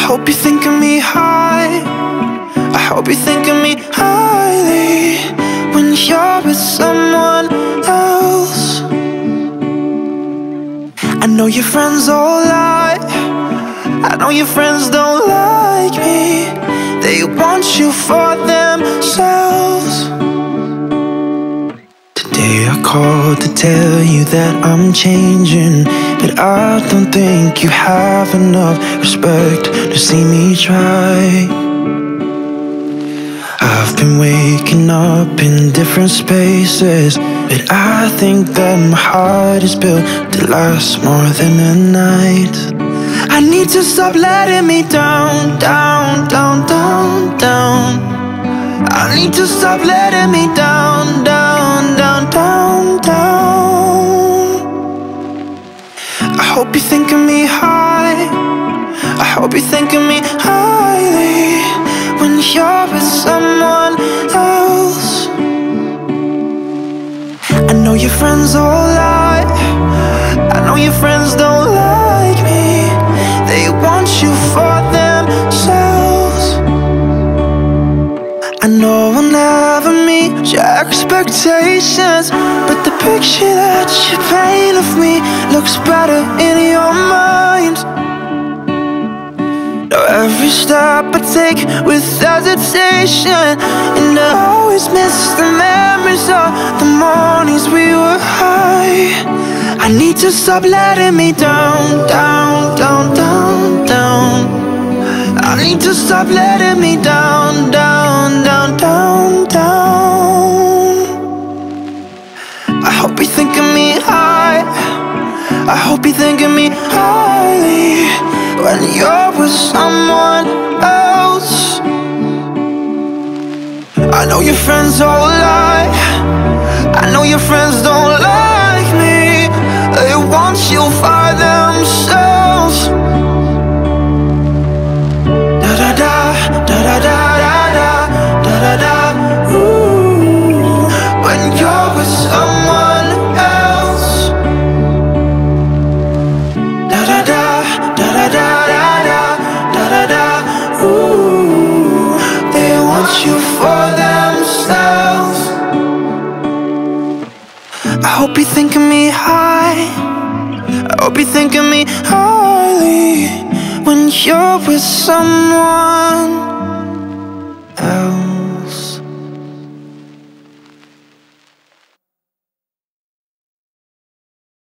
hope you think of me high. I hope you think of me highly when you're with someone else. I know your friends all lie. I know your friends don't like me. They want you for themselves. Today I called to tell you that I'm changing, but I don't think you have enough respect to see me try. I've been waking up in different spaces, but I think that my heart is built to last more than a night. I need to stop letting me down, down, down, down, down. I need to stop letting me down, down, down, down, down. I hope you think of me high. I hope you think of me highly when you're with someone else. I know your friends all lie. I know your friends don't like me. They want you for themselves. I know I'll never meet your expectations, but the picture that you paint of me looks better in your mind. Now every step I take with hesitation, and I always miss the memories of the mornings we were high. I need to stop letting me down, down, down, down, down. I need to stop letting me down, down, down, down, down. I hope you think of me high. I hope you think of me highly when you're with someone else. I know your friends all lie. I know your friends don't like me. They want you for themselves. Da da da, da da da da da da da. Ooh, when you're with someone else. Da da da, da da da da da da da. Ooh, they want you for themselves. I hope you think of me high. I hope you think of me highly when you're with someone